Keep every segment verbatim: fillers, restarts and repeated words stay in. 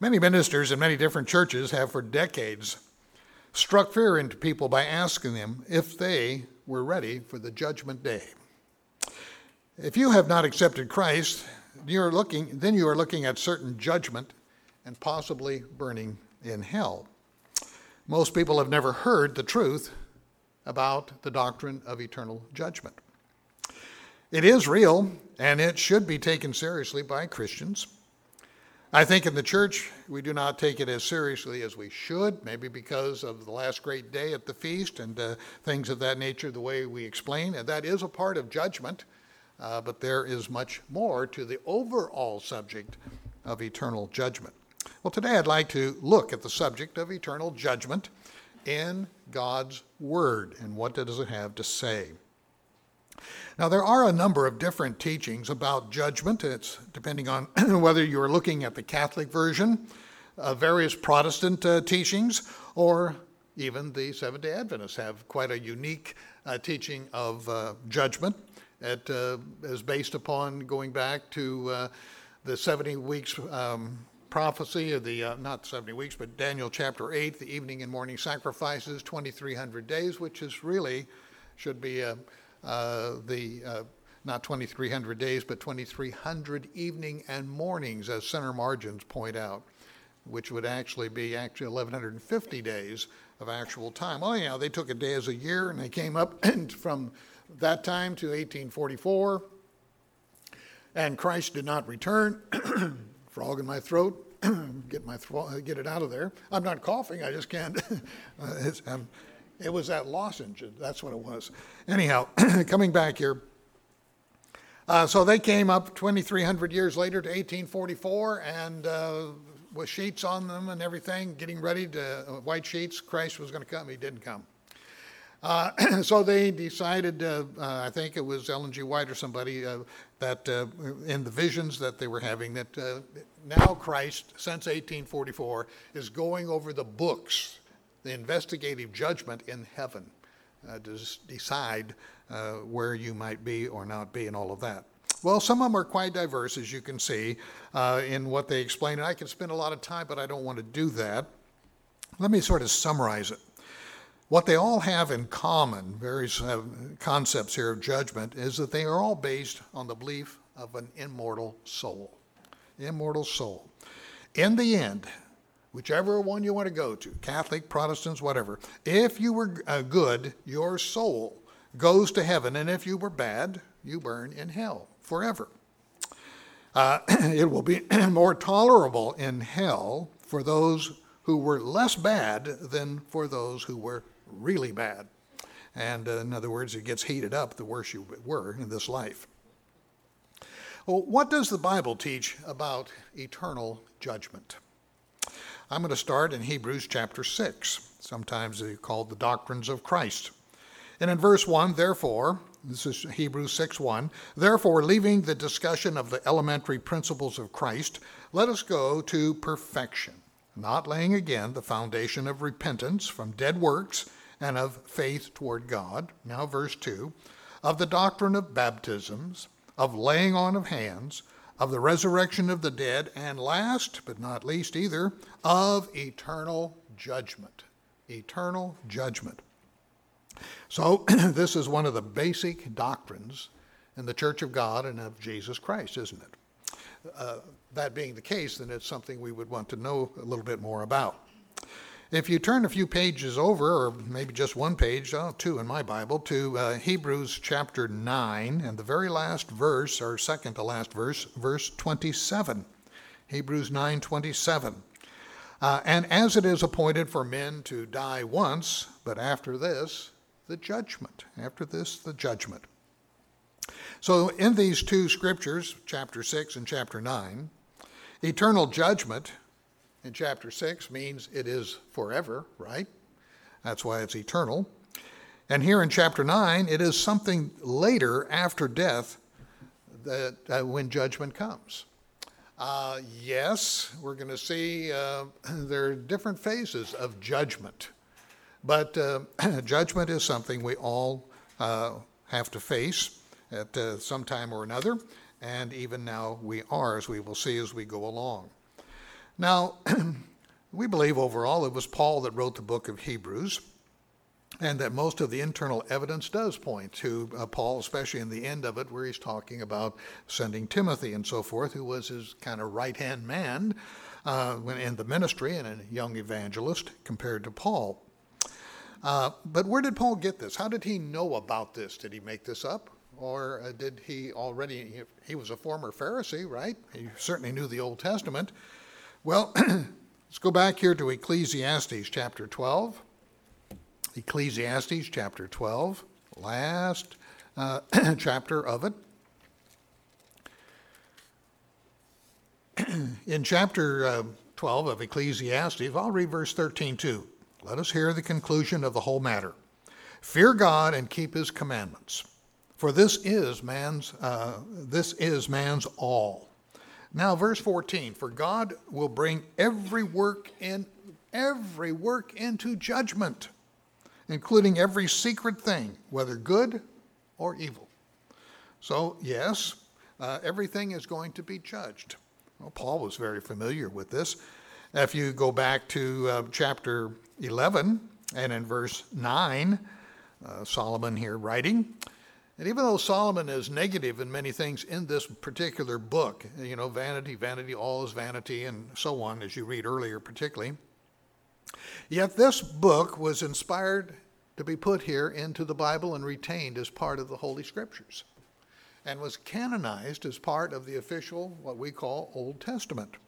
Many ministers in many different churches have for decades struck fear into people by asking them if they were ready for the judgment day. If you have not accepted Christ, you're looking, then you are looking at certain judgment and possibly burning in hell. Most people have never heard the truth about the doctrine of eternal judgment. It is real, and it should be taken seriously by Christians. I think in the church, we do not take it as seriously as we should, maybe because of the last great day at the feast and uh, things of that nature, the way we explain. And that is a part of judgment, uh, but there is much more to the overall subject of eternal judgment. Well, today I'd like to look at the subject of eternal judgment in God's Word, and what does it have to say. Now, there are a number of different teachings about judgment. It's depending on whether you're looking at the Catholic version, uh, various Protestant uh, teachings, or even the Seventh-day Adventists have quite a unique uh, teaching of uh, judgment. It uh, is based upon going back to uh, the seventy weeks um, prophecy of the, uh, not seventy weeks, but Daniel chapter eight, the evening and morning sacrifices, twenty-three hundred days, which is really, should be a Uh, the uh, not twenty-three hundred days, but twenty-three hundred evening and mornings, as center margins point out, which would actually be actually eleven fifty days of actual time. Well, yeah, they took a day as a year, and they came up and from that time to eighteen forty-four, and Christ did not return. Frog in my throat. get my thro- get it out of there. I'm not coughing. I just can't. uh, it's, um, It was that lozenge. That's what it was. Anyhow, coming back here. Uh, so they came up twenty-three hundred years later to eighteen forty-four, and uh, with sheets on them and everything, getting ready to, uh, white sheets, Christ was going to come. He didn't come. Uh, so they decided, uh, uh, I think it was Ellen G. White or somebody, uh, that uh, in the visions that they were having, that uh, now Christ, since eighteen forty-four, is going over the books, the investigative judgment in heaven, uh, to decide uh, where you might be or not be and all of that. Well, some of them are quite diverse, as you can see, uh, in what they explain. And I could spend a lot of time, but I don't want to do that. Let me sort of summarize it. What they all have in common, various uh, concepts here of judgment, is that they are all based on the belief of an immortal soul. Immortal soul. In the end, whichever one you want to go to, Catholic, Protestants, whatever, if you were uh, good, your soul goes to heaven, and if you were bad, you burn in hell forever. Uh, it will be more tolerable in hell for those who were less bad than for those who were really bad. And uh, in other words, it gets heated up the worse you were in this life. Well, what does the Bible teach about eternal judgment? I'm going to start in Hebrews chapter six. Sometimes they're called the doctrines of Christ. And in verse one, therefore, this is Hebrews six one, therefore, leaving the discussion of the elementary principles of Christ, let us go to perfection, not laying again the foundation of repentance from dead works and of faith toward God. Now verse two, of the doctrine of baptisms, of laying on of hands, of the resurrection of the dead, and last but not least either, of eternal judgment. Eternal judgment. So this is one of the basic doctrines in the Church of God and of Jesus Christ, isn't it? Uh, that being the case, then it's something we would want to know a little bit more about. If you turn a few pages over, or maybe just one page, oh, two in my Bible, to uh, Hebrews chapter nine, and the very last verse, or second to last verse, verse twenty-seven. Hebrews nine twenty-seven. Uh, and as it is appointed for men to die once, but after this, the judgment. After this, the judgment. So in these two scriptures, chapter six and chapter nine, eternal judgment in chapter six means it is forever, right? That's why it's eternal. And here in chapter nine, it is something later after death that uh, when judgment comes. Uh, yes, we're going to see uh, there are different phases of judgment. But uh, judgment is something we all uh, have to face at uh, some time or another. And even now we are, as we will see as we go along. Now, we believe overall it was Paul that wrote the book of Hebrews, and that most of the internal evidence does point to uh, Paul, especially in the end of it, where he's talking about sending Timothy and so forth, who was his kind of right-hand man uh, when in the ministry and a young evangelist compared to Paul. Uh, but where did Paul get this? How did he know about this? Did he make this up? Or uh, did he already, he, he was a former Pharisee, right? He certainly knew the Old Testament. Well, let's go back here to Ecclesiastes chapter twelve. Ecclesiastes chapter twelve, last uh, chapter of it. In chapter uh, twelve of Ecclesiastes, I'll read verse thirteen too. Let us hear the conclusion of the whole matter. Fear God and keep his commandments, for this is man's uh, this is man's all. Now, verse fourteen, for God will bring every work in every work into judgment, including every secret thing, whether good or evil. So, yes, uh, everything is going to be judged. Well, Paul was very familiar with this. If you go back to uh, chapter eleven and in verse nine, uh, Solomon here writing, and even though Solomon is negative in many things in this particular book, you know, vanity, vanity, all is vanity, and so on, as you read earlier particularly, yet this book was inspired to be put here into the Bible and retained as part of the Holy Scriptures, and was canonized as part of the official, what we call Old Testament.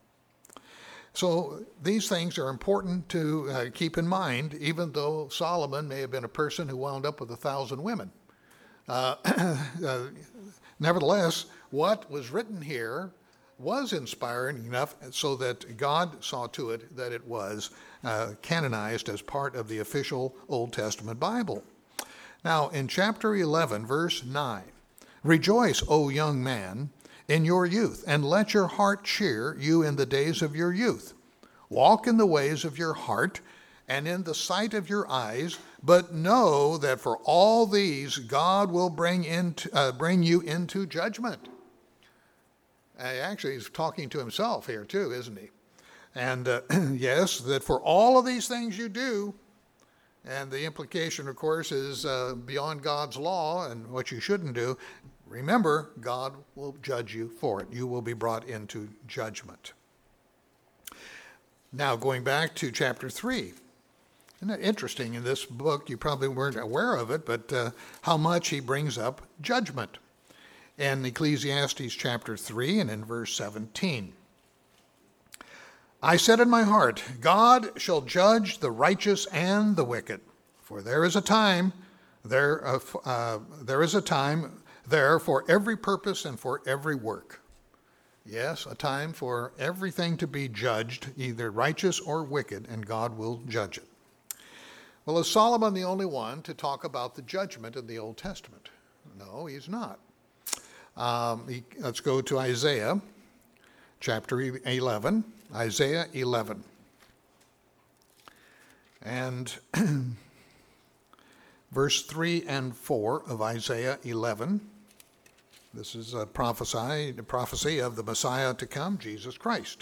So these things are important to uh, keep in mind, even though Solomon may have been a person who wound up with a thousand women. Uh, uh, nevertheless, what was written here was inspiring enough so that God saw to it that it was uh, canonized as part of the official Old Testament Bible. Now, in chapter eleven, verse nine, rejoice, O young man, in your youth, and let your heart cheer you in the days of your youth. Walk in the ways of your heart and in the sight of your eyes, but know that for all these God will bring into, uh, bring you into judgment. Uh, actually, he's talking to himself here too, isn't he? And uh, yes, that for all of these things you do, and the implication, of course, is uh, beyond God's law and what you shouldn't do, remember, God will judge you for it. You will be brought into judgment. Now, going back to chapter three. Isn't that interesting? In this book, you probably weren't aware of it, but uh, how much he brings up judgment. In Ecclesiastes chapter three and in verse seventeen. I said in my heart, God shall judge the righteous and the wicked, for there is a time, there, uh, uh, there is a time there for every purpose and for every work. Yes, a time for everything to be judged, either righteous or wicked, and God will judge it. Well, is Solomon the only one to talk about the judgment in the Old Testament? No, he's not. Um, he, let's go to Isaiah chapter eleven. Isaiah eleven. And verse three and four of Isaiah eleven. This is a prophecy, a prophecy of the Messiah to come, Jesus Christ.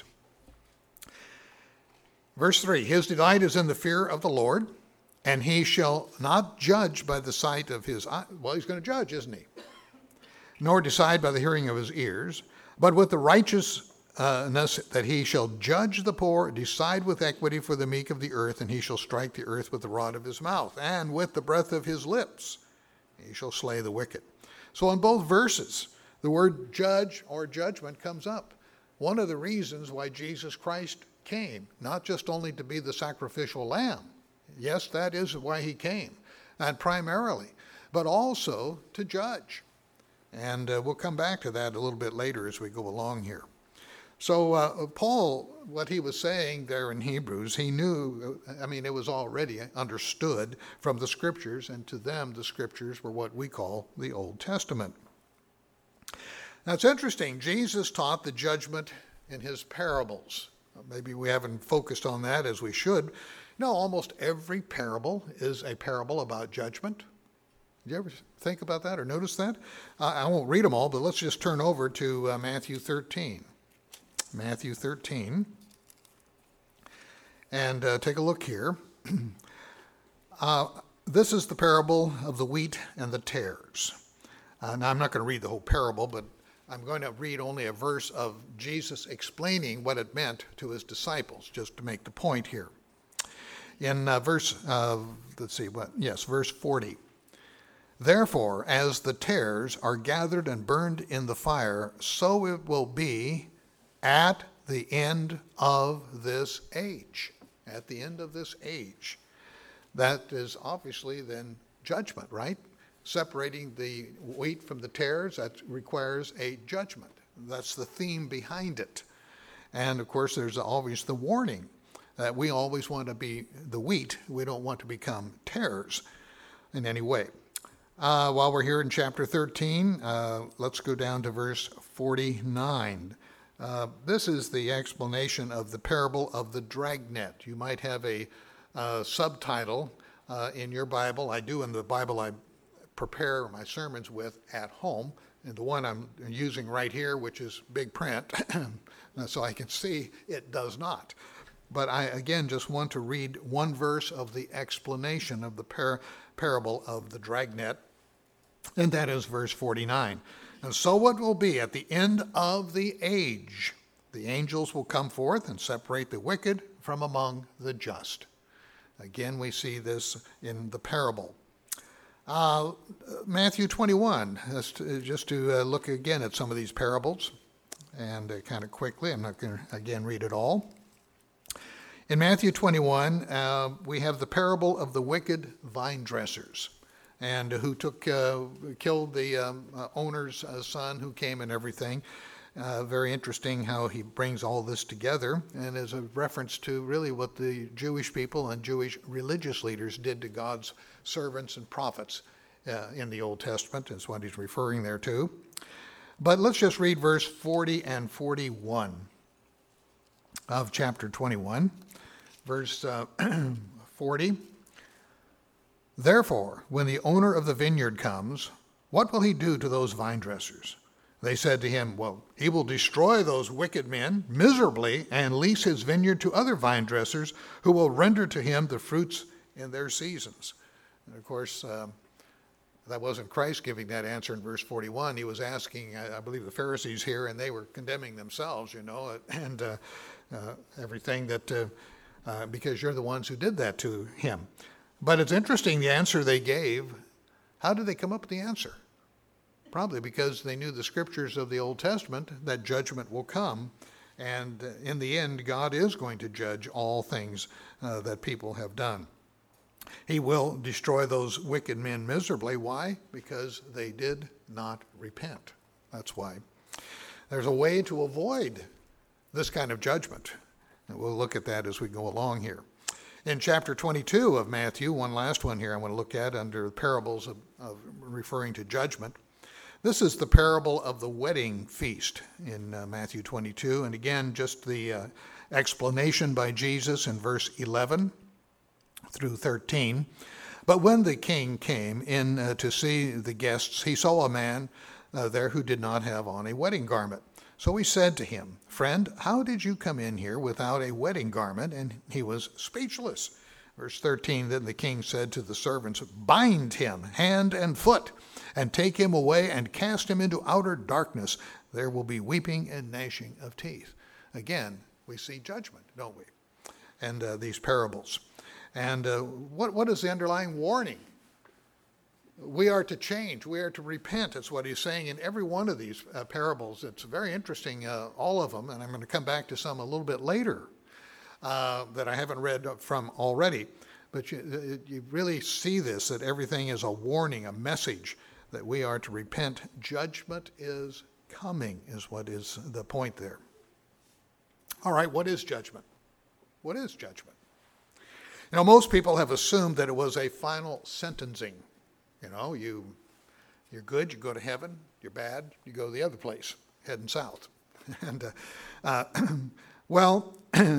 Verse three, his delight is in the fear of the Lord, and he shall not judge by the sight of his eye. Well, he's going to judge, isn't he? Nor decide by the hearing of his ears, but with the righteousness that he shall judge the poor, decide with equity for the meek of the earth, and he shall strike the earth with the rod of his mouth, and with the breath of his lips he shall slay the wicked. So in both verses, the word judge or judgment comes up. One of the reasons why Jesus Christ came, not just only to be the sacrificial lamb, yes, that is why he came, and primarily, but also to judge. And uh, we'll come back to that a little bit later as we go along here. So uh, Paul, what he was saying there in Hebrews, he knew, I mean, it was already understood from the Scriptures, and to them the Scriptures were what we call the Old Testament. Now it's interesting, Jesus taught the judgment in his parables. Maybe we haven't focused on that as we should. No, almost every parable is a parable about judgment. Did you ever think about that or notice that? Uh, I won't read them all, but let's just turn over to uh, Matthew thirteen. Matthew thirteen. And uh, take a look here. uh, this is the parable of the wheat and the tares. Uh, now, I'm not going to read the whole parable, but I'm going to read only a verse of Jesus explaining what it meant to his disciples, just to make the point here. In uh, verse, uh, let's see, what? Yes, verse forty. Therefore, as the tares are gathered and burned in the fire, so it will be at the end of this age. At the end of this age. That is obviously then judgment, right? Separating the wheat from the tares, that requires a judgment. That's the theme behind it. And of course, there's always the warning that we always want to be the wheat. We don't want to become tares in any way. Uh, while we're here in chapter thirteen, uh, let's go down to verse forty-nine. Uh, this is the explanation of the parable of the dragnet. You might have a uh, subtitle uh, in your Bible. I do in the Bible I prepare my sermons with at home. And the one I'm using right here, which is big print, so I can see, it does not. But I, again, just want to read one verse of the explanation of the par- parable of the dragnet, and that is verse forty-nine. And so it will be at the end of the age. The angels will come forth and separate the wicked from among the just. Again, we see this in the parable. Uh, Matthew twenty-one, to, just to uh, look again at some of these parables, and uh, kind of quickly, I'm not going to, again, read it all. In Matthew twenty-one, uh, we have the parable of the wicked vine dressers, and who took uh, killed the um, uh, owner's uh, son who came and everything. Uh, very interesting how he brings all this together, and is a reference to really what the Jewish people and Jewish religious leaders did to God's servants and prophets uh, in the Old Testament, is what he's referring there to. But let's just read verse forty and forty-one of chapter twenty-one. Verse uh, forty. Therefore, when the owner of the vineyard comes, what will he do to those vine dressers? They said to him, well, he will destroy those wicked men miserably and lease his vineyard to other vine dressers who will render to him the fruits in their seasons. And of course, um, that wasn't Christ giving that answer in verse forty-one. He was asking, I, I believe, the Pharisees here, and they were condemning themselves, you know, and uh, uh, everything that, uh, uh, because you're the ones who did that to him. But it's interesting, the answer they gave. How did they come up with the answer? Probably because they knew the scriptures of the Old Testament, that judgment will come. And in the end, God is going to judge all things uh, that people have done. He will destroy those wicked men miserably. Why? Because they did not repent. That's why. There's a way to avoid this kind of judgment. And we'll look at that as we go along here. In chapter twenty-two of Matthew, one last one here I want to look at under parables of, of referring to judgment. This is the parable of the wedding feast in uh, Matthew twenty-two. And again, just the uh, explanation by Jesus in verse eleven through thirteen. But when the king came in uh, to see the guests, he saw a man uh, there who did not have on a wedding garment. So he said to him, "Friend, how did you come in here without a wedding garment?" And he was speechless. Verse thirteen, then the king said to the servants, "Bind him hand and foot, and take him away and cast him into outer darkness. There will be weeping and gnashing of teeth." Again, we see judgment, don't we? And uh, these parables. And uh, what what is the underlying warning? We are to change. We are to repent. That's what he's saying in every one of these uh, parables. It's very interesting, uh, all of them, and I'm going to come back to some a little bit later uh, that I haven't read from already. But you, you really see this, that everything is a warning, a message that we are to repent. Judgment is coming, is what is the point there. All right, what is judgment? What is judgment? You know, most people have assumed that it was a final sentencing. You know, you, you're good, you go to heaven. You're bad, you go the other place, heading south. and uh, uh, Well,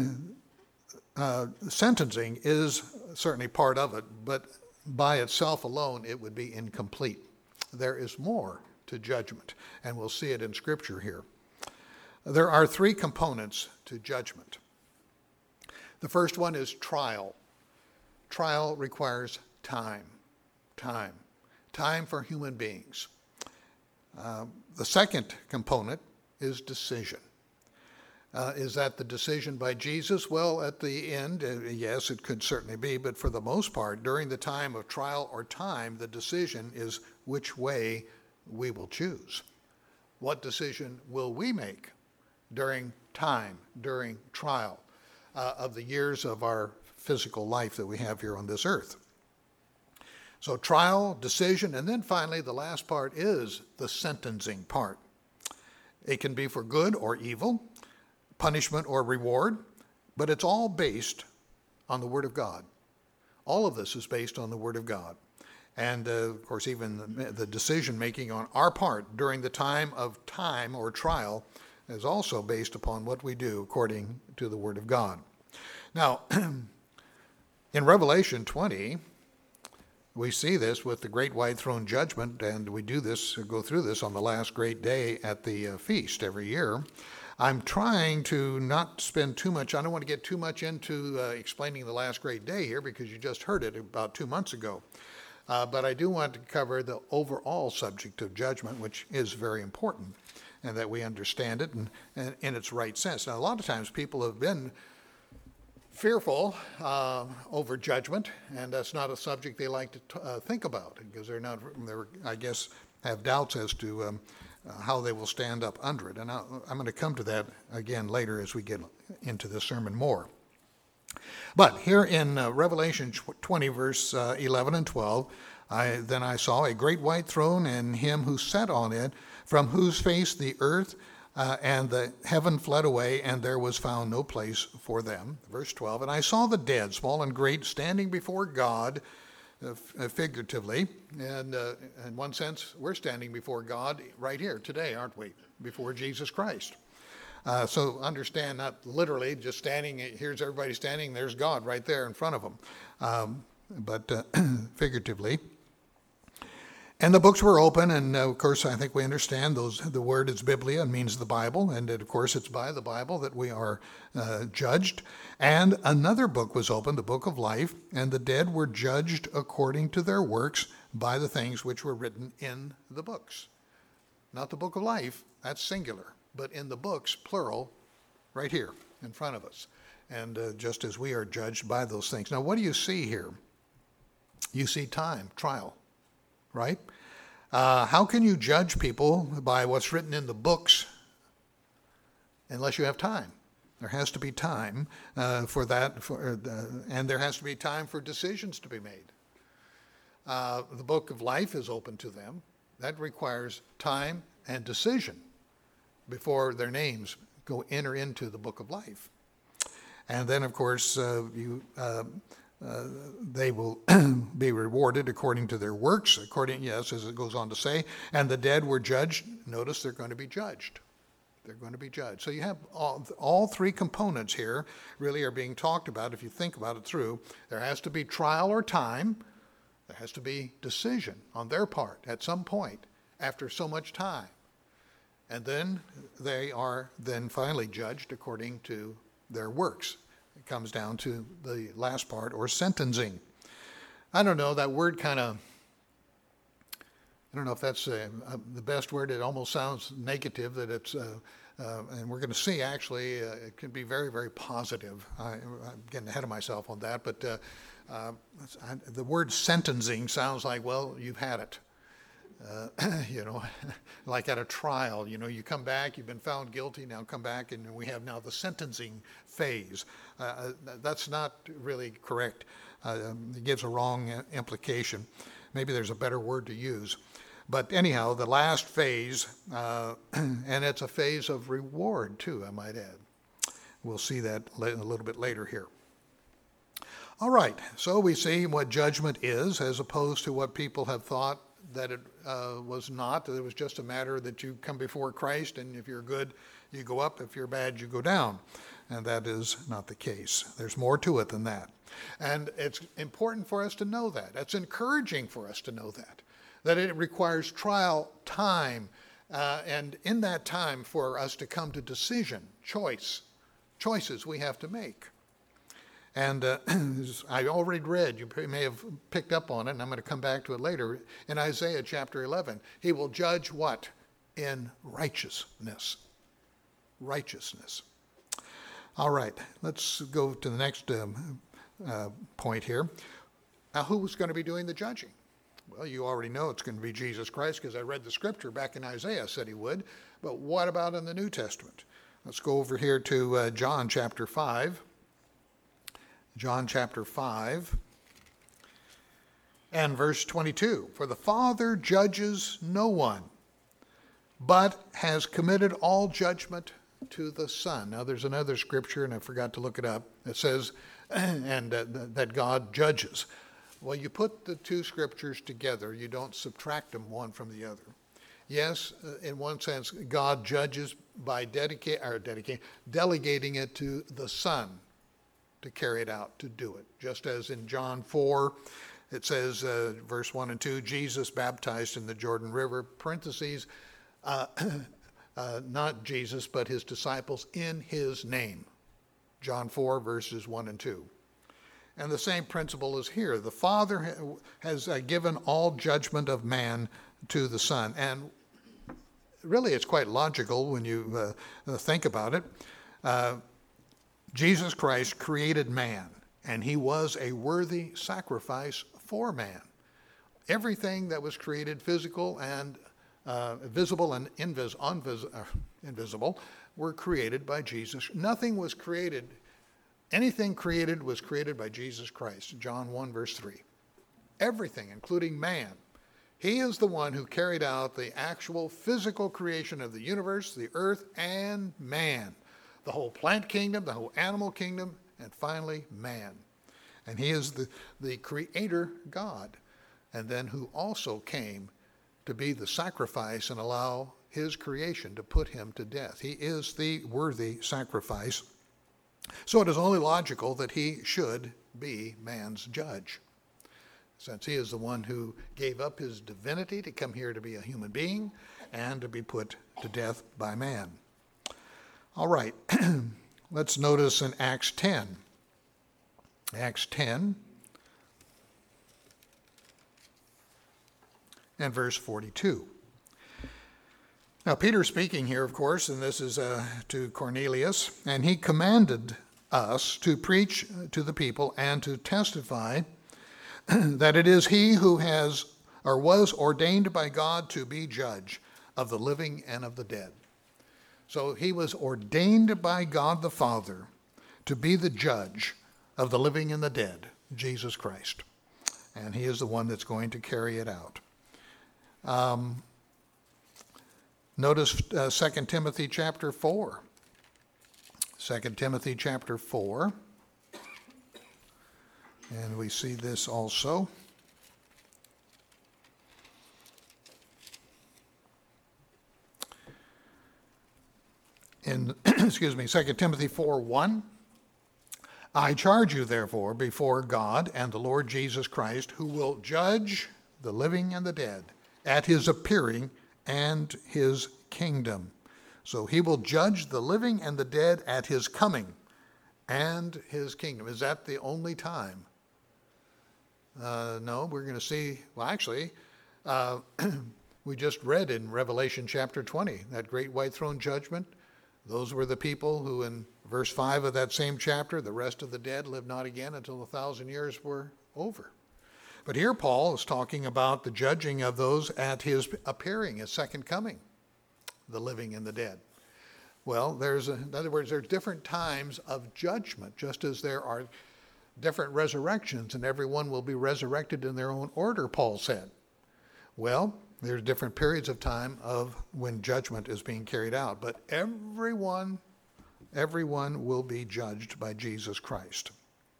uh, sentencing is certainly part of it, but by itself alone, it would be incomplete. There is more to judgment, and we'll see it in Scripture here. There are three components to judgment. The first one is trial. Trial requires time, time, time for human beings. Uh, the second component is decision. Uh, is that the decision by Jesus? Well, at the end, uh, yes, it could certainly be, but for the most part, during the time of trial or time, the decision is which way we will choose. What decision will we make during time, during trial uh, of the years of our physical life that we have here on this earth? So trial, decision, and then finally the last part is the sentencing part. It can be for good or evil, punishment or reward, but it's all based on the Word of God. All of this is based on the Word of God. And, uh, of course, even the, the decision-making on our part during the time of time or trial is also based upon what we do according to the Word of God. Now, in Revelation twenty, we see this with the great white throne judgment, and we do this, go through this on the last great day at the uh, feast every year. I'm trying to not spend too much, I don't want to get too much into uh, explaining the last great day here because you just heard it about two months ago. Uh, but I do want to cover the overall subject of judgment, which is very important, and that we understand it and, and in its right sense. Now, a lot of times people have been fearful uh, over judgment, and that's not a subject they like to t- uh, think about because they're not, they're, I guess, have doubts as to um, uh, how they will stand up under it. And I'll, I'm going to come to that again later as we get into this sermon more. But here in uh, Revelation twenty, verse uh, eleven and twelve, I, then I saw a great white throne and him who sat on it, from whose face the earth uh, and the heaven fled away, and there was found no place for them. Verse twelve, and I saw the dead, small and great, standing before God, uh, f- figuratively. And uh, in one sense, we're standing before God right here today, aren't we? Before Jesus Christ. Uh, so understand, not literally just standing, here's everybody standing, there's God right there in front of them, um, but uh, figuratively. And the books were open, and uh, of course I think we understand those. The word is Biblia, and means the Bible, and it, of course it's by the Bible that we are uh, judged. And another book was opened, the book of life, and the dead were judged according to their works by the things which were written in the books. Not the book of life, that's singular. But in the books, plural, right here in front of us. And uh, just as we are judged by those things. Now, what do you see here? You see time, trial, right? Uh, how can you judge people by what's written in the books unless you have time? There has to be time uh, for that, for, uh, and there has to be time for decisions to be made. Uh, the book of life is open to them. That requires time and decision before their names go enter into the book of life. And then, of course, uh, you, uh, uh, they will be rewarded according to their works, according, yes, as it goes on to say, and the dead were judged. Notice they're going to be judged. They're going to be judged. So you have all, all three components here really are being talked about if you think about it through. There has to be trial or time. There has to be decision on their part at some point after so much time. And then they are then finally judged according to their works. It comes down to the last part, or sentencing. I don't know, that word kind of, I don't know if that's uh, uh, the best word. It almost sounds negative, that it's, uh, uh, and we're going to see actually, uh, it can be very, very positive. I, I'm getting ahead of myself on that, but uh, uh, I, the word sentencing sounds like, well, you've had it. Uh, you know, like at a trial, you know, you come back, you've been found guilty, now come back, and we have now the sentencing phase. Uh, that's not really correct. Uh, it gives a wrong implication. Maybe there's a better word to use. But anyhow, the last phase, uh, and it's a phase of reward too, I might add. We'll see that a little bit later here. All right, so we see what judgment is as opposed to what people have thought that it uh, was not, that it was just a matter that you come before Christ, and if you're good, you go up, if you're bad, you go down. And that is not the case. There's more to it than that. And it's important for us to know that. It's encouraging for us to know that, that it requires trial, time, uh, and in that time for us to come to decision, choice, choices we have to make. And uh, I already read, you may have picked up on it, and I'm going to come back to it later, in Isaiah chapter eleven. He will judge what? In righteousness. Righteousness. All right, let's go to the next um, uh, point here. Now, who's going to be doing the judging? Well, you already know it's going to be Jesus Christ, because I read the scripture back in Isaiah, said he would. But what about in the New Testament? Let's go over here to uh, John chapter five. John chapter five and verse twenty-two. For the Father judges no one, but has committed all judgment to the Son. Now there's another scripture, and I forgot to look it up, that says, and uh, that God judges. Well, you put the two scriptures together, you don't subtract them one from the other. Yes, uh, in one sense, God judges by dedicate, or dedicate, delegating it to the Son to carry it out, to do it. Just as in John four, it says, uh, verse one and two, Jesus baptized in the Jordan River, parentheses, uh, uh, not Jesus, but his disciples in his name. John four, verses one and two. And the same principle is here. The Father has uh, given all judgment of man to the Son. And really, it's quite logical when you uh, think about it. Uh, Jesus Christ created man, and he was a worthy sacrifice for man. Everything that was created, physical and uh, visible and invis- unvis- uh, invisible, were created by Jesus. Nothing was created, anything created was created by Jesus Christ. John one, verse three. Everything, including man. He is the one who carried out the actual physical creation of the universe, the earth, and man. The whole plant kingdom, the whole animal kingdom, and finally man. And he is the, the creator God, and then who also came to be the sacrifice and allow his creation to put him to death. He is the worthy sacrifice. So it is only logical that he should be man's judge, since he is the one who gave up his divinity to come here to be a human being and to be put to death by man. All right, let's notice in Acts ten. Acts ten and verse forty-two. Now, Peter's speaking here, of course, and this is uh, to Cornelius, and he commanded us to preach to the people and to testify that it is he who has or was ordained by God to be judge of the living and of the dead. So he was ordained by God the Father to be the judge of the living and the dead, Jesus Christ. And he is the one that's going to carry it out. Um, notice uh, Second Timothy chapter four. Second Timothy chapter four. And we see this also. In, excuse me, Second Timothy four one, I charge you therefore before God and the Lord Jesus Christ, who will judge the living and the dead at his appearing and his kingdom. So he will judge the living and the dead at his coming and his kingdom. Is that the only time? Uh, no, we're going to see, well, actually, uh, we just read in Revelation chapter twenty, that great white throne judgment. Those were the people who, in verse five of that same chapter, the rest of the dead lived not again until the thousand years were over. But here Paul is talking about the judging of those at his appearing, his second coming, the living and the dead. Well, there's, a, in other words, there's different times of judgment, just as there are different resurrections, and everyone will be resurrected in their own order, Paul said. Well, there's different periods of time of when judgment is being carried out, but everyone, everyone will be judged by Jesus Christ.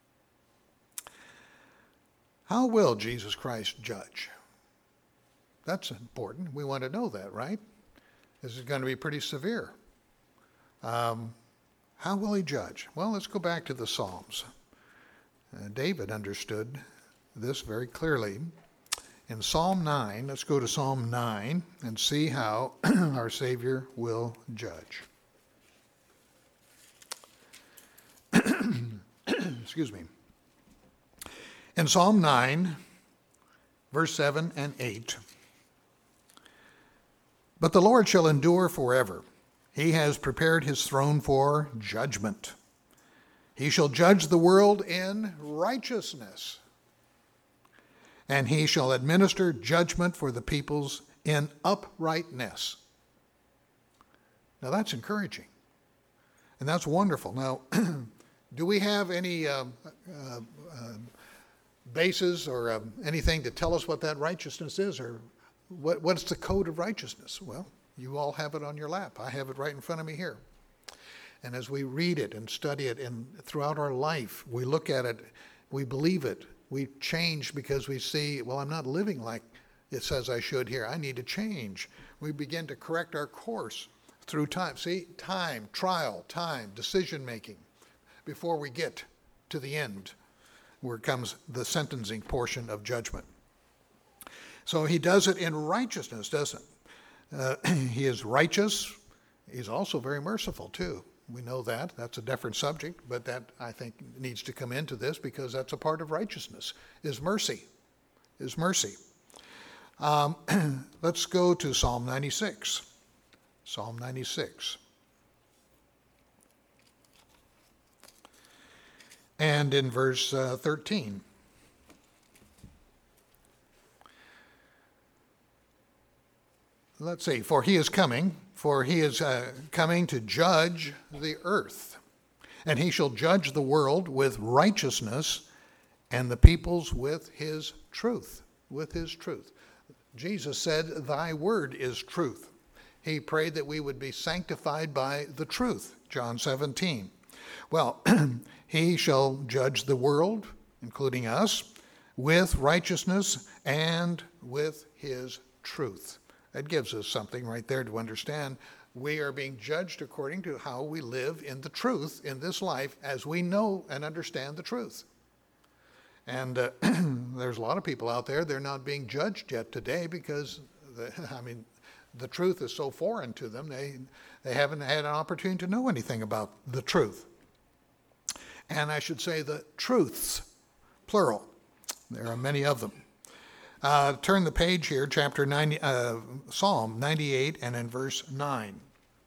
How will Jesus Christ judge? That's important. We want to know that, right? This is going to be pretty severe. Um, how will he judge? Well, let's go back to the Psalms. Uh, David understood this very clearly. In Psalm nine, let's go to Psalm nine and see how our Savior will judge. Excuse excuse me. In Psalm nine, verse seven and eight, but the Lord shall endure forever. He has prepared his throne for judgment. He shall judge the world in righteousness, and he shall administer judgment for the peoples in uprightness. Now that's encouraging, and that's wonderful. Now, do we have any uh, uh, uh, basis or uh, anything to tell us what that righteousness is, or what, what's the code of righteousness? Well, you all have it on your lap. I have it right in front of me here. And as we read it and study it and throughout our life, we look at it, we believe it, we change because we see, well, I'm not living like it says I should here. I need to change. We begin to correct our course through time. See, time, trial, time, decision making before we get to the end where comes the sentencing portion of judgment. So he does it in righteousness, doesn't he? Uh, he is righteous. He's also very merciful too. We know that. That's a different subject, but that, I think, needs to come into this because that's a part of righteousness, is mercy, is mercy. Um, let's go to Psalm ninety-six. Psalm ninety-six. And in verse uh, thirteen. Let's see, for he is coming, for he is uh, coming to judge the earth, and he shall judge the world with righteousness and the peoples with his truth, with his truth. Jesus said, thy word is truth. He prayed that we would be sanctified by the truth, John seventeen. Well, he shall judge the world, including us, with righteousness and with his truth. That gives us something right there to understand. We are being judged according to how we live in the truth in this life as we know and understand the truth. And uh, there's a lot of people out there, they're not being judged yet today because, the, I mean, the truth is so foreign to them, they, they haven't had an opportunity to know anything about the truth. And I should say the truths, plural. There are many of them. Uh, turn the page here, chapter ninety, uh, Psalm ninety-eight, and in verse nine.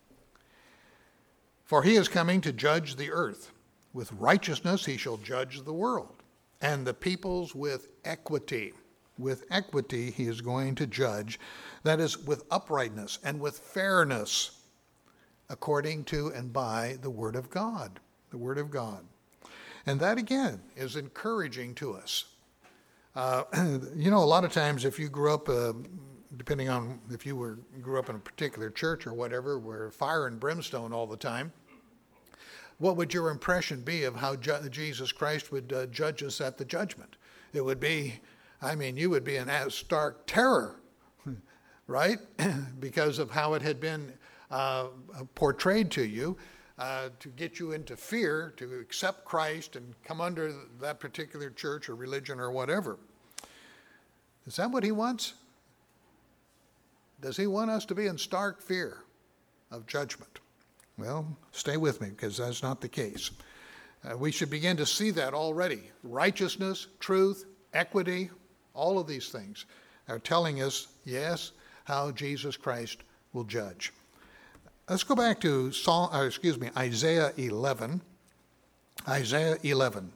For he is coming to judge the earth. With righteousness he shall judge the world, and the peoples with equity. With equity he is going to judge. That is, with uprightness and with fairness, according to and by the word of God. The word of God. And that, again, is encouraging to us. Uh, you know, a lot of times if you grew up, uh, depending on if you were grew up in a particular church or whatever, where fire and brimstone all the time, what would your impression be of how ju- Jesus Christ would uh, judge us at the judgment? It would be, I mean, you would be in stark terror, right? Because of how it had been uh, portrayed to you. Uh, to get you into fear, to accept Christ and come under that particular church or religion or whatever. Is that what he wants? Does he want us to be in stark fear of judgment? Well, stay with me because that's not the case. Uh, we should begin to see that already. Righteousness, truth, equity, all of these things are telling us, yes, how Jesus Christ will judge. Let's go back to Psalm, or excuse me, Isaiah eleven. Isaiah eleven.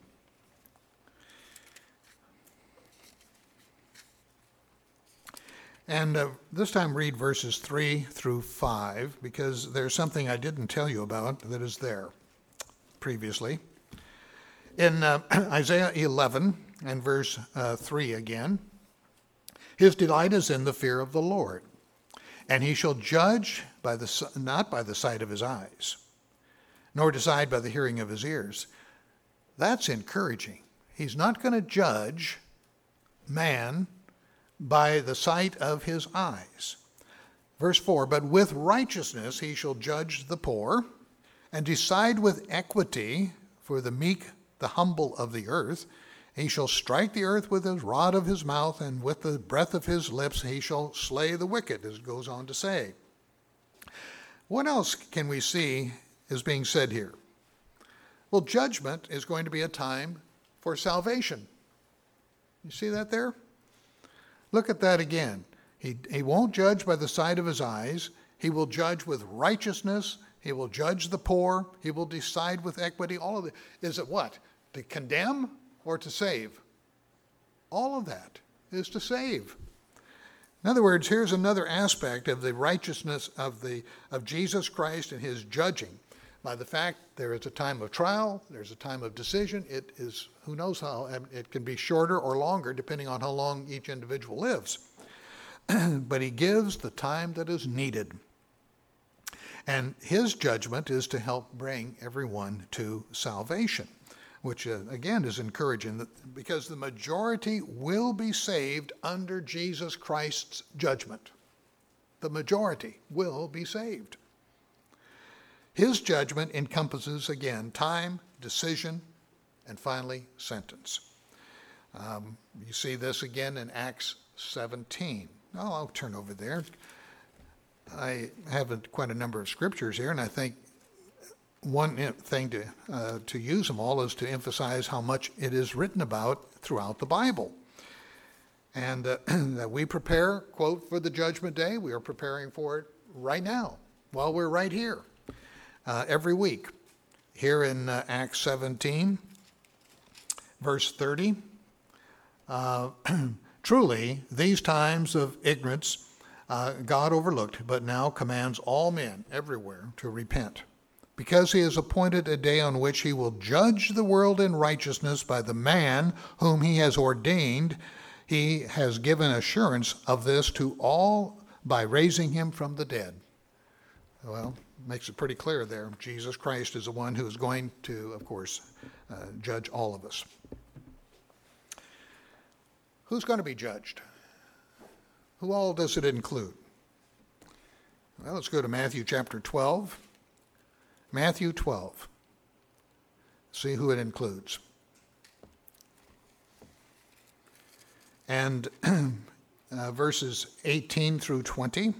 And uh, this time read verses three through five, because there's something I didn't tell you about that is there previously. In uh, Isaiah eleven and verse uh, three again, his delight is in the fear of the Lord, and he shall judge by the, not by the sight of his eyes, nor decide by the hearing of his ears. That's encouraging. He's not going to judge man by the sight of his eyes. Verse four, but with righteousness he shall judge the poor, and decide with equity for the meek, the humble of the earth. He shall strike the earth with the rod of his mouth, and with the breath of his lips he shall slay the wicked, as it goes on to say. What else can we see is being said here? Well, judgment is going to be a time for salvation. You see that there? Look at that again. He, he won't judge by the sight of his eyes. He will judge with righteousness. He will judge the poor. He will decide with equity. All of it. Is it what? To condemn or to save? All of that is to save. In other words, here's another aspect of the righteousness of, the, of Jesus Christ and his judging. By the fact there is a time of trial, there's a time of decision. It is, who knows how, it can be shorter or longer depending on how long each individual lives. But he gives the time that is needed. And his judgment is to help bring everyone to salvation, which uh, again is encouraging because the majority will be saved under Jesus Christ's judgment. The majority will be saved. His judgment encompasses, again, time, decision, and finally, sentence. Um, you see this again in Acts seventeen. Oh, I'll turn over there. I have a, quite a number of scriptures here, and I think one thing to uh, to use them all is to emphasize how much it is written about throughout the Bible. And uh, that we prepare, quote, for the judgment day. We are preparing for it right now, while we're right here. Uh, every week. Here in uh, Acts seventeen, verse thirty, uh, truly these times of ignorance uh, God overlooked, but now commands all men everywhere to repent, because he has appointed a day on which he will judge the world in righteousness by the man whom he has ordained. He has given assurance of this to all by raising him from the dead. Well, makes it pretty clear there. Jesus Christ is the one who is going to, of course, uh, judge all of us. Who's going to be judged? Who all does it include? Well, let's go to Matthew chapter twelve. Matthew twelve. See who it includes. And uh, verses eighteen through twenty.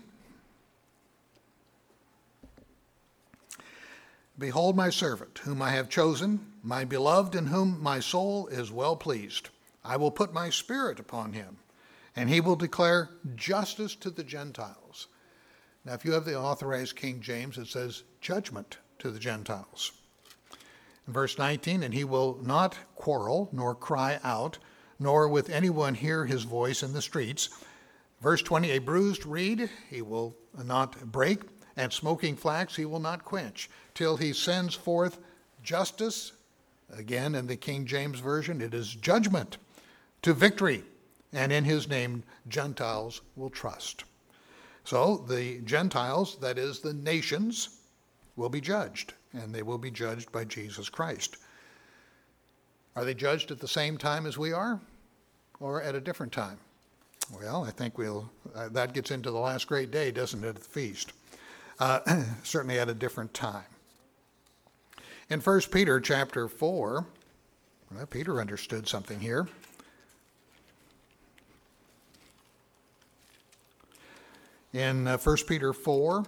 Behold my servant, whom I have chosen, my beloved, in whom my soul is well pleased. I will put my spirit upon him, and he will declare justice to the Gentiles. Now, if you have the authorized King James, it says judgment to the Gentiles. In verse nineteen, and he will not quarrel, nor cry out, nor with anyone hear his voice in the streets. Verse twenty, a bruised reed he will not break, and smoking flax he will not quench, till he sends forth justice. Again, in the King James Version, it is judgment to victory, and in his name Gentiles will trust. So the Gentiles, that is the nations, will be judged, and they will be judged by Jesus Christ. Are they judged at the same time as we are, or at a different time? Well, I think we'll, uh, that gets into the last great day, doesn't it, at the feast? Uh, certainly at a different time. In First Peter chapter four, well, Peter understood something here. In uh, First Peter four,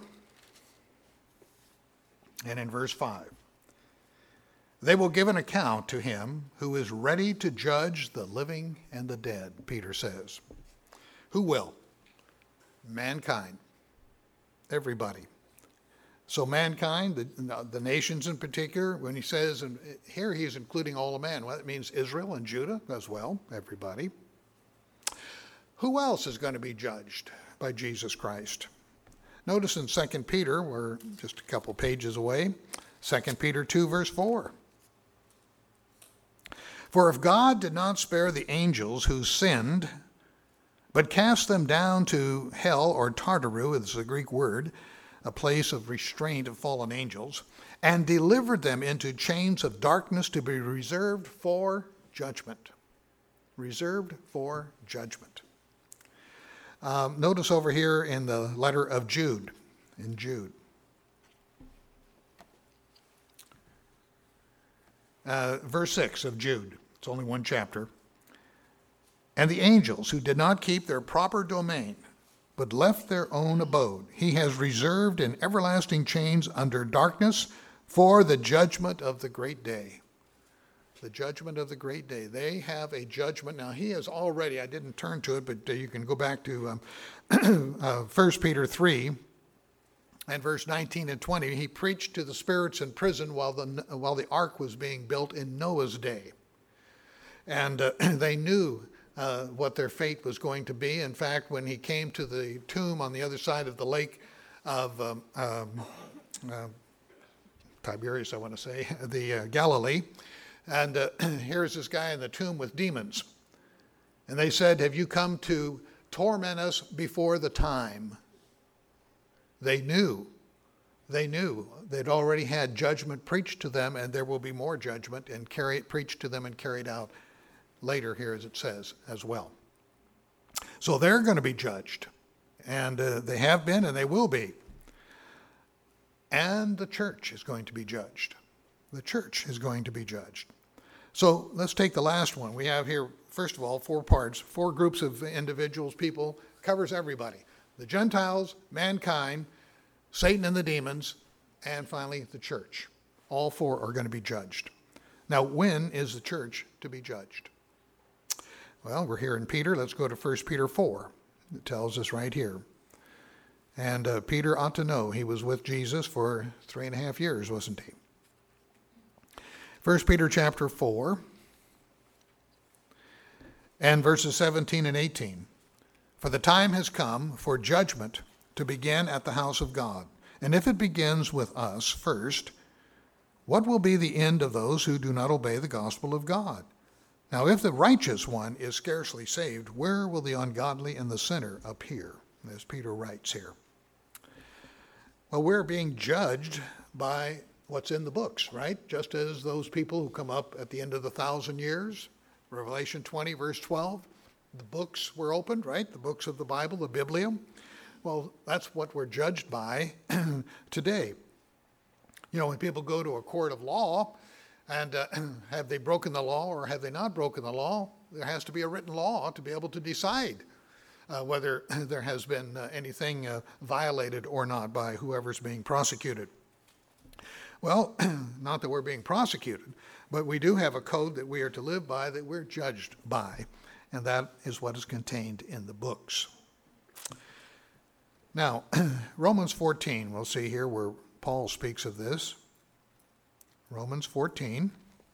and in verse five, they will give an account to him who is ready to judge the living and the dead, Peter says. Who will? Mankind. Everybody. So mankind, the, the nations in particular, when he says, and here he is including all of man, well, that means Israel and Judah as well, everybody. Who else is going to be judged by Jesus Christ? Notice in Second Peter, we're just a couple pages away, Second Peter two, verse four. For if God did not spare the angels who sinned, but cast them down to hell, or Tartaru is the Greek word, a place of restraint of fallen angels, and delivered them into chains of darkness to be reserved for judgment. Reserved for judgment. Um, notice over here in the letter of Jude, in Jude. Uh, verse six of Jude. It's only one chapter. And the angels who did not keep their proper domain, but left their own abode, he has reserved in everlasting chains under darkness for the judgment of the great day. The judgment of the great day. They have a judgment. Now, he has already, I didn't turn to it, but uh, you can go back to um, uh, First Peter three and verse nineteen and twenty. He preached to the spirits in prison while the, while the ark was being built in Noah's day. And uh, they knew uh, what their fate was going to be. In fact, when he came to the tomb on the other side of the lake of um, um, uh, Tiberias, I want to say, the uh, Galilee, and uh, here's this guy in the tomb with demons. And they said, have you come to torment us before the time? They knew. They knew. They'd already had judgment preached to them, and there will be more judgment and carry it preached to them and carried out later here, as it says, as well. So they're going to be judged. And uh, they have been, and they will be. And the church is going to be judged. The church is going to be judged. So let's take the last one. We have here, first of all, four parts, four groups of individuals, people, covers everybody. The Gentiles, mankind, Satan and the demons, and finally the church. All four are going to be judged. Now, when is the church to be judged? Well, we're here in Peter. Let's go to First Peter four. It tells us right here. And uh, Peter ought to know he was with Jesus for three and a half years, wasn't he? First Peter chapter four and verses seventeen and eighteen. For the time has come for judgment to begin at the house of God. And if it begins with us first, what will be the end of those who do not obey the gospel of God? Now, if the righteous one is scarcely saved, where will the ungodly and the sinner appear? As Peter writes here. Well, we're being judged by what's in the books, right? Just as those people who come up at the end of the thousand years, Revelation twenty, verse twelve, the books were opened, right? The books of the Bible, the Biblium. Well, that's what we're judged by today. You know, when people go to a court of law, and uh, have they broken the law or have they not broken the law, there has to be a written law to be able to decide uh, whether there has been uh, anything uh, violated or not by whoever's being prosecuted. Well, not that we're being prosecuted, but we do have a code that we are to live by, that we're judged by, and that is what is contained in the books. Now, Romans fourteen, we'll see here where Paul speaks of this. Romans fourteen.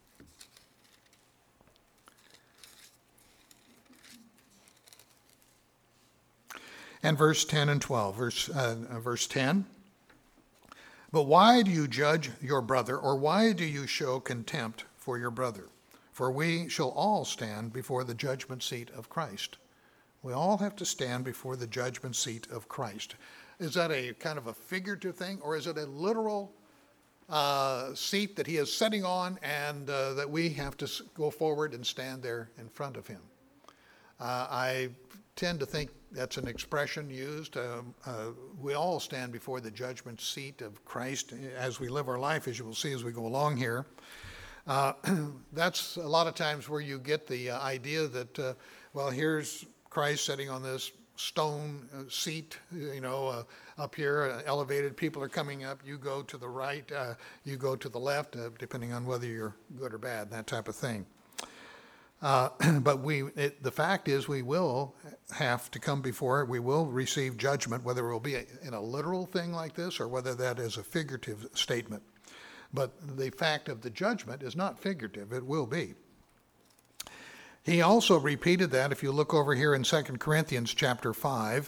And verse ten and twelve. Verse, uh, verse ten. But why do you judge your brother, or why do you show contempt for your brother? For we shall all stand before the judgment seat of Christ. We all have to stand before the judgment seat of Christ. Is that a kind of a figurative thing, or is it a literal uh, seat that he is sitting on, and uh, that we have to go forward and stand there in front of him? Uh, I tend to think that's an expression used. Uh, uh, we all stand before the judgment seat of Christ as we live our life, as you will see as we go along here. Uh, that's a lot of times where you get the uh, idea that, uh, well, here's Christ sitting on this stone uh, seat, you know, uh, up here, uh, elevated. People are coming up. You go to the right, uh, you go to the left, uh, depending on whether you're good or bad, that type of thing. Uh, but we, it, the fact is, we will have to come before it. We will receive judgment, whether it will be a, in a literal thing like this or whether that is a figurative statement. But the fact of the judgment is not figurative. It will be. He also repeated that, if you look over here in Second Corinthians chapter five.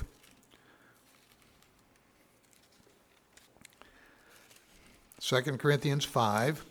Second Corinthians five.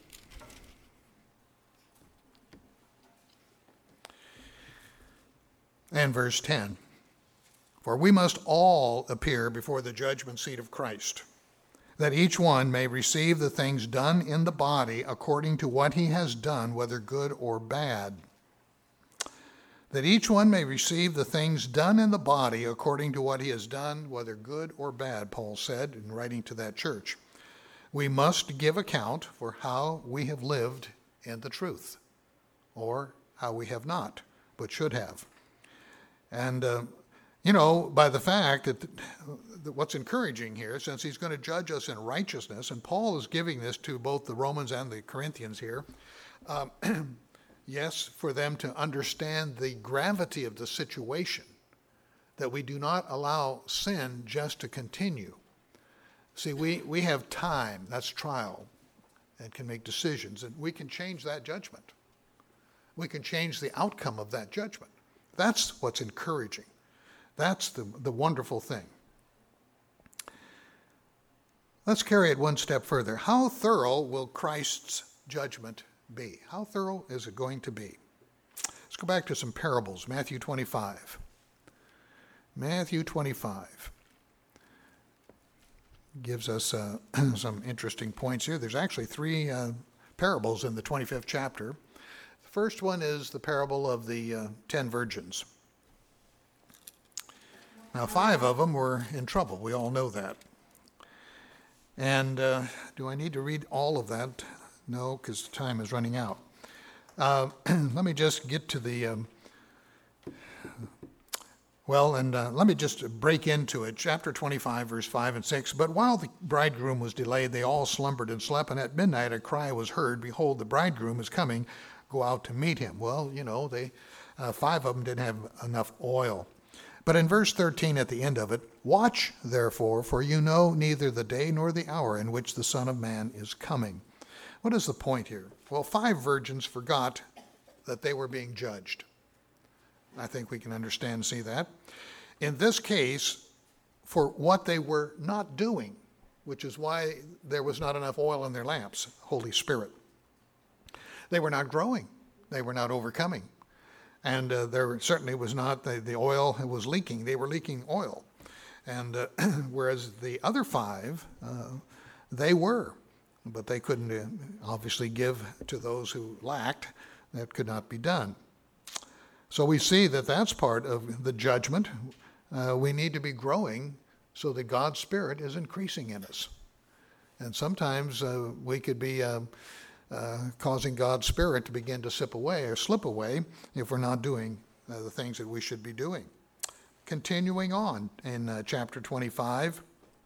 And verse ten. For we must all appear before the judgment seat of Christ, that each one may receive the things done in the body according to what he has done, whether good or bad. That each one may receive the things done in the body according to what he has done, whether good or bad, Paul said in writing to that church. We must give account for how we have lived in the truth, or how we have not, but should have. And, uh, You know, by the fact that, that what's encouraging here, since he's going to judge us in righteousness, and Paul is giving this to both the Romans and the Corinthians here, um, yes, for them to understand the gravity of the situation, that we do not allow sin just to continue. See, we, we have time, that's trial, and can make decisions, and we can change that judgment. We can change the outcome of that judgment. That's what's encouraging. That's the, the wonderful thing. Let's carry it one step further. How thorough will Christ's judgment be? How thorough is it going to be? Let's go back to some parables. Matthew twenty-five. Matthew twenty-five gives us uh, some interesting points here. There's actually three uh, parables in the twenty-fifth chapter. The first one is the parable of the uh, ten virgins. Now, five of them were in trouble. We all know that. And uh, do I need to read all of that? No, because time is running out. Uh, let me just get to the, um, well, and uh, let me just break into it. Chapter twenty-five, verse five and six. But while the bridegroom was delayed, they all slumbered and slept, and at midnight a cry was heard, "Behold, the bridegroom is coming. Go out to meet him." Well, you know, they uh, five of them didn't have enough oil. But in verse thirteen at the end of it, "Watch therefore, for you know neither the day nor the hour in which the Son of Man is coming." What is the point here? Well, five virgins forgot that they were being judged. I think we can understand and see that. In this case, for what they were not doing, which is why there was not enough oil in their lamps, Holy Spirit. They were not growing. They were not overcoming. And uh, there certainly was not, the, the oil was leaking. They were leaking oil. And uh, whereas the other five, uh, they were, but they couldn't uh, obviously give to those who lacked. That could not be done. So we see that that's part of the judgment. Uh, we need to be growing so that God's Spirit is increasing in us. And sometimes uh, we could be uh, uh, causing God's Spirit to begin to slip away or slip away if we're not doing uh, the things that we should be doing. Continuing on in uh, chapter twenty-five,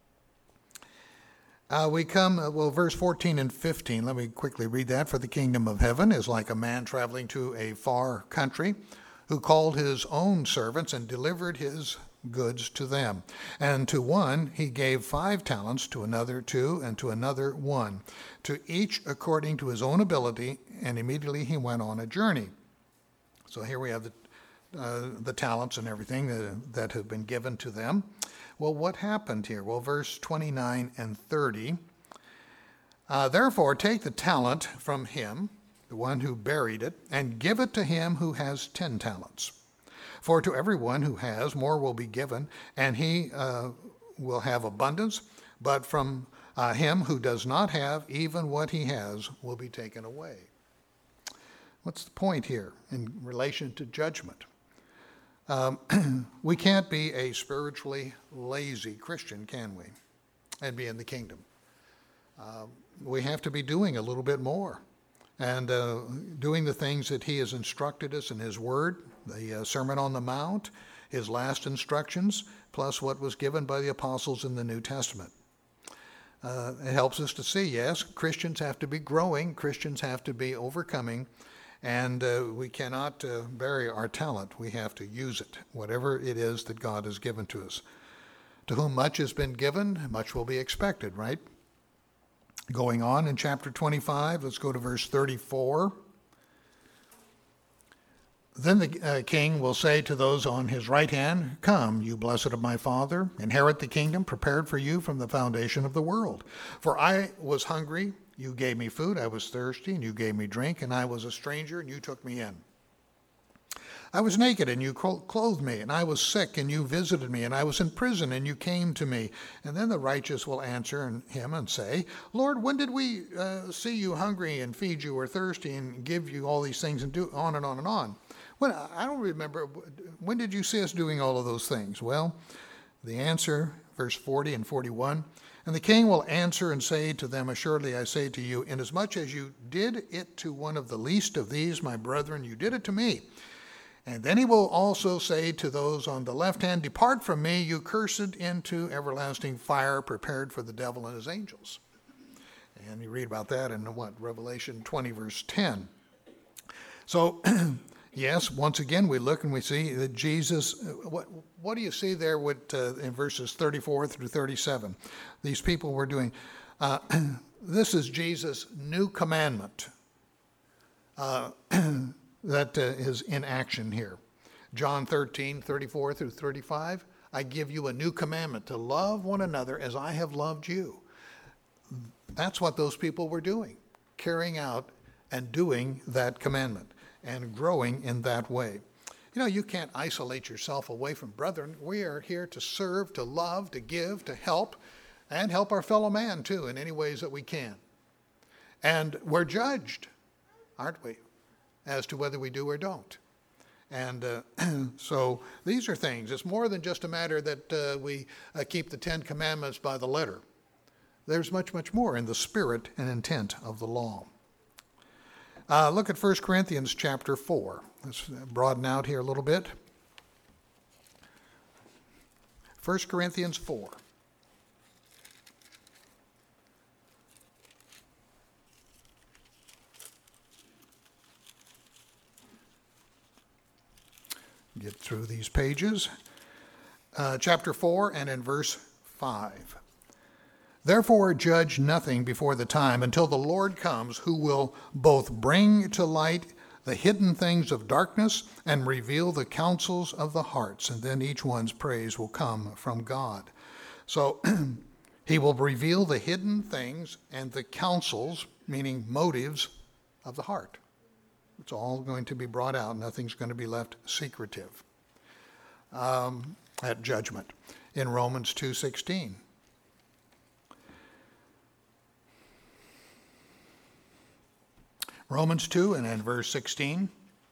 uh, we come, uh, well, verse fourteen and fifteen. Let me quickly read that. "For the kingdom of heaven is like a man traveling to a far country, who called his own servants and delivered his goods to them. And to one he gave five talents, to another two, and to another one, to each according to his own ability, and immediately he went on a journey." So here we have the, uh, the talents and everything that, that have been given to them. Well, what happened here? Well, verse twenty-nine and thirty. Uh, "Therefore take the talent from him, the one who buried it, and give it to him who has ten talents. For to everyone who has, more will be given, and he uh, will have abundance. But from uh, him who does not have, even what he has will be taken away." What's the point here in relation to judgment? Um, we can't be a spiritually lazy Christian, can we? And be in the kingdom. Uh, we have to be doing a little bit more. And uh, doing the things that he has instructed us in his word, the uh, Sermon on the Mount, his last instructions, plus what was given by the apostles in the New Testament. Uh, it helps us to see, yes, Christians have to be growing, Christians have to be overcoming, and uh, we cannot uh, bury our talent. We have to use it, whatever it is that God has given to us. To whom much has been given, much will be expected, right? Going on in chapter twenty-five, let's go to verse thirty-four. "Then the uh, king will say to those on his right hand, 'Come, you blessed of my Father, inherit the kingdom prepared for you from the foundation of the world. For I was hungry, you gave me food. I was thirsty, and you gave me drink. And I was a stranger, and you took me in. I was naked, and you clothed me, and I was sick, and you visited me, and I was in prison, and you came to me.' And then the righteous will answer him and say, 'Lord, when did we uh, see you hungry and feed you, or thirsty and give you all these things?' And do on and on and on. When, I don't remember, when did you see us doing all of those things? Well, the answer, verse forty and forty-one, "And the king will answer and say to them, Assuredly I say to you, inasmuch as you did it to one of the least of these, my brethren, you did it to me. And then he will also say to those on the left hand, depart from me, you cursed, into everlasting fire prepared for the devil and his angels. And you read about that in what? Revelation twenty, verse ten. So, yes, once again, we look and we see that Jesus, what, what do you see there with, uh, in verses thirty-four through thirty-seven? These people were doing, uh, this is Jesus' new commandment. Uh, that uh, is in action here. John thirteen, thirty-four through thirty-five, I give you a new commandment, to love one another as I have loved you. That's what those people were doing, carrying out and doing that commandment and growing in that way. You know, you can't isolate yourself away from brethren. We are here to serve, to love, to give, to help, and help our fellow man too in any ways that we can. And we're judged, aren't we, as to whether we do or don't. And uh, so these are things. It's more than just a matter that uh, we uh, keep the Ten Commandments by the letter. There's much, much more in the spirit and intent of the law. Uh, look at First Corinthians chapter four. Let's broaden out here a little bit. First Corinthians four. Get through these pages. Uh, chapter four and in verse five. Therefore judge nothing before the time until the Lord comes, who will both bring to light the hidden things of darkness and reveal the counsels of the hearts. And then each one's praise will come from God. So he will reveal the hidden things and the counsels, meaning motives, of the heart. It's all going to be brought out. Nothing's going to be left secretive um, at judgment. In Romans two sixteen. Romans two and in verse sixteen.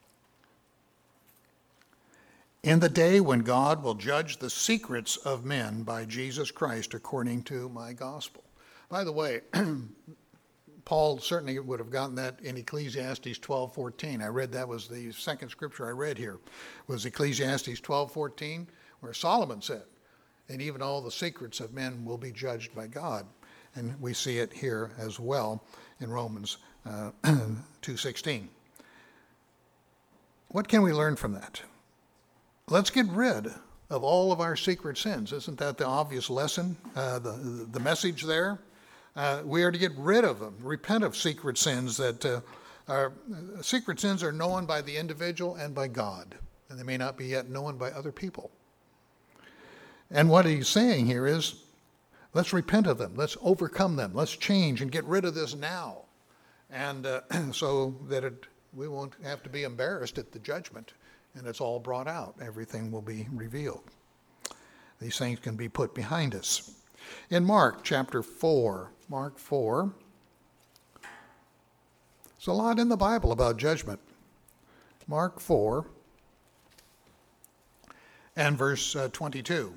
In the day when God will judge the secrets of men by Jesus Christ according to my gospel. By the way, Paul certainly would have gotten that in Ecclesiastes twelve fourteen. I read that was the second scripture I read here, was Ecclesiastes twelve fourteen, where Solomon said, and even all the secrets of men will be judged by God. And we see it here as well in Romans uh, two sixteen. What can we learn from that? Let's get rid of all of our secret sins. Isn't that the obvious lesson, uh, the, the message there? Uh, we are to get rid of them, repent of secret sins that uh, are, uh, secret sins are known by the individual and by God, and they may not be yet known by other people. And what he's saying here is, let's repent of them, let's overcome them, let's change and get rid of this now, and uh, so that it, we won't have to be embarrassed at the judgment, and it's all brought out. Everything will be revealed. These things can be put behind us. In Mark chapter four, Mark four, there's a lot in the Bible about judgment. Mark four and verse uh, twenty-two.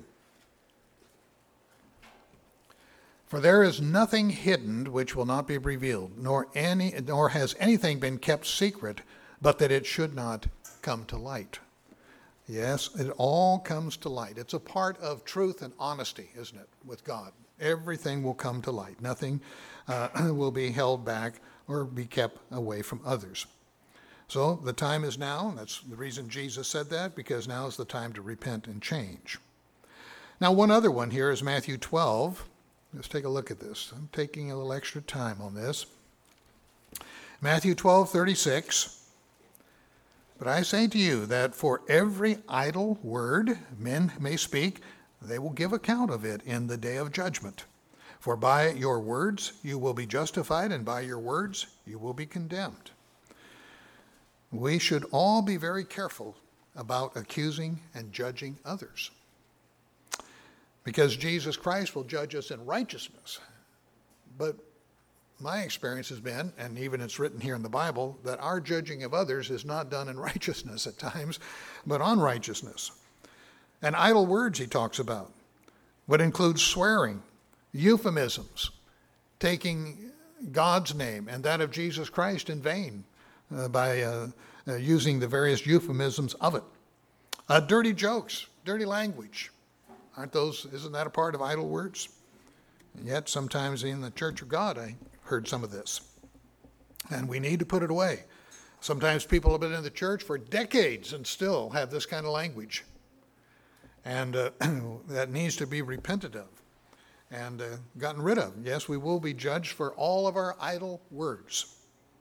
For there is nothing hidden which will not be revealed, nor any, nor has anything been kept secret, but that it should not come to light. Yes, it all comes to light. It's a part of truth and honesty, isn't it, with God? Everything will come to light. Nothing uh, will be held back or be kept away from others. So the time is now. That's the reason Jesus said that, because now is the time to repent and change. Now, one other one here is Matthew twelve. Let's take a look at this. I'm taking a little extra time on this. Matthew twelve thirty-six. But I say to you that for every idle word men may speak, they will give account of it in the day of judgment. For by your words you will be justified, and by your words you will be condemned. We should all be very careful about accusing and judging others, because Jesus Christ will judge us in righteousness. But my experience has been, and even it's written here in the Bible, that our judging of others is not done in righteousness at times, but unrighteousness. And idle words he talks about would include swearing, euphemisms, taking God's name and that of Jesus Christ in vain uh, by uh, uh, using the various euphemisms of it. Uh, dirty jokes, dirty language. Aren't those, isn't that a part of idle words? And yet sometimes in the Church of God I heard some of this. And we need to put it away. Sometimes people have been in the church for decades and still have this kind of language. And uh, that needs to be repented of and uh, gotten rid of. Yes, we will be judged for all of our idle words.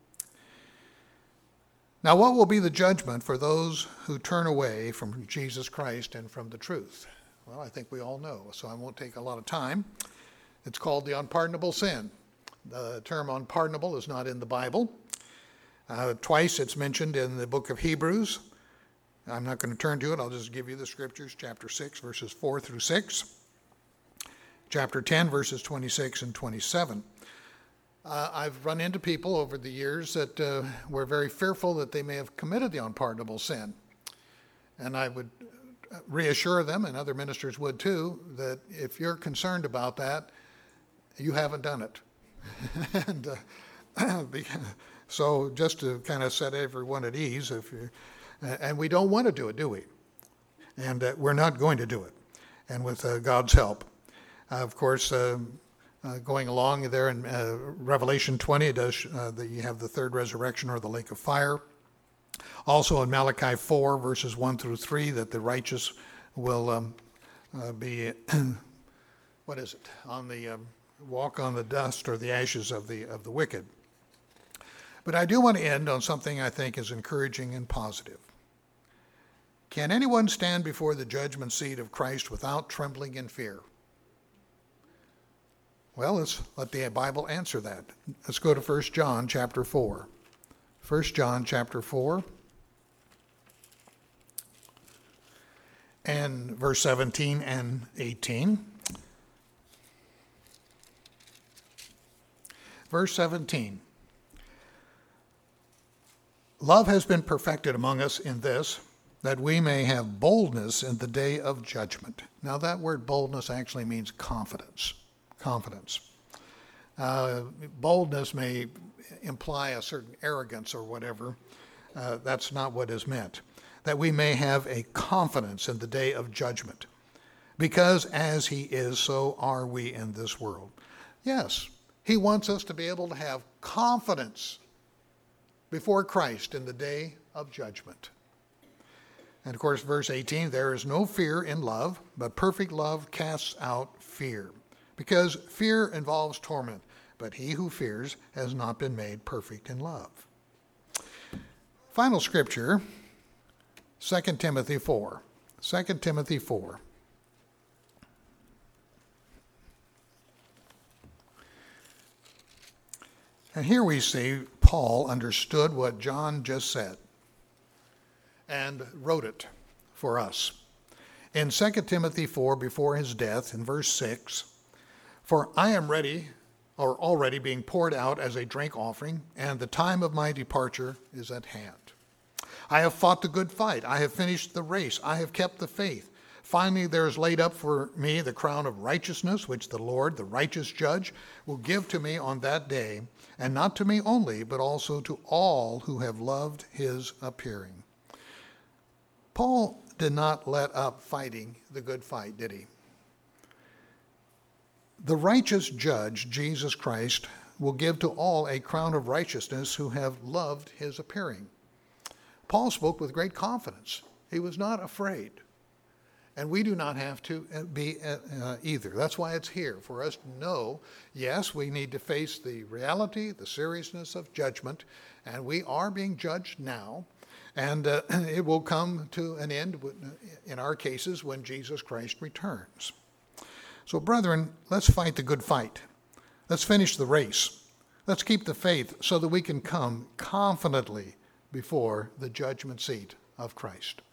Now, what will be the judgment for those who turn away from Jesus Christ and from the truth? Well, I think we all know, so I won't take a lot of time. It's called the unpardonable sin. The term unpardonable is not in the Bible. Uh, twice it's mentioned in the book of Hebrews. I'm not going to turn to it. I'll just give you the scriptures, chapter six, verses four through six. Chapter ten, verses twenty-six and twenty-seven. Uh, I've run into people over the years that uh, were very fearful that they may have committed the unpardonable sin. And I would reassure them, and other ministers would too, that if you're concerned about that, you haven't done it. and uh, so just to kind of set everyone at ease, if you, and we don't want to do it, do we? And uh, we're not going to do it, and with uh, God's help. Uh, of course, uh, uh, going along there in uh, Revelation twenty, it does, uh, the, you have the third resurrection or the lake of fire. Also in Malachi four, verses one through three, that the righteous will um, uh, be, what is it, on the um, walk on the dust or the ashes of the of the wicked. But I do want to end on something I think is encouraging and positive. Can anyone stand before the judgment seat of Christ without trembling and fear? Well, let's let the Bible answer that. Let's go to First John chapter four. First John chapter four and verse seventeen and eighteen. Verse seventeen. Love has been perfected among us in this, that we may have boldness in the day of judgment. Now that word boldness actually means confidence. Confidence. Uh, boldness may imply a certain arrogance or whatever. Uh, that's not what is meant. That we may have a confidence in the day of judgment. Because as he is, so are we in this world. Yes, he wants us to be able to have confidence before Christ in the day of judgment. And of course, verse eighteen, there is no fear in love, but perfect love casts out fear. Because fear involves torment, but he who fears has not been made perfect in love. Final scripture, Second Timothy four. Second Timothy four. And here we see Paul understood what John just said and wrote it for us. In Second Timothy four, before his death, in verse six, for I am ready, or already being poured out as a drink offering, and the time of my departure is at hand. I have fought the good fight. I have finished the race. I have kept the faith. Finally, there is laid up for me the crown of righteousness, which the Lord, the righteous judge, will give to me on that day, and not to me only, but also to all who have loved his appearing. Paul did not let up fighting the good fight, did he? The righteous judge, Jesus Christ, will give to all a crown of righteousness who have loved his appearing. Paul spoke with great confidence. He was not afraid. And we do not have to be uh, either. That's why it's here, for us to know, yes, we need to face the reality, the seriousness of judgment, and we are being judged now, and uh, it will come to an end, in our cases, when Jesus Christ returns. So, brethren, let's fight the good fight. Let's finish the race. Let's keep the faith so that we can come confidently before the judgment seat of Christ.